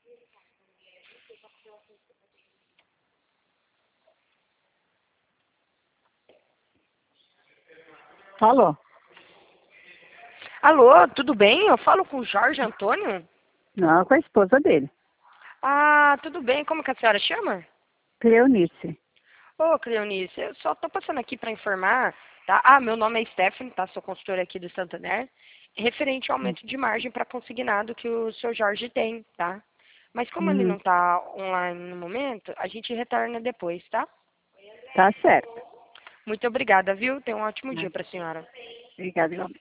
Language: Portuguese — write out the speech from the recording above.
Falou. Alô, tudo bem? Eu falo com o Jorge Antônio? Não, com a esposa dele, Ah, tudo bem. Como que a senhora chama? Cleonice. Ô, Cleonice, eu só tô passando aqui para informar, tá? Ah, meu nome é Stephanie, tá? Sou consultora aqui do Santander, referente ao aumento de margem para consignado que o seu Jorge tem, tá? Mas como ele Uhum. não tá online no momento, a gente retorna depois, tá? Tá certo. Muito obrigada, viu? Tenha um ótimo dia para a senhora. Obrigada, igualmente.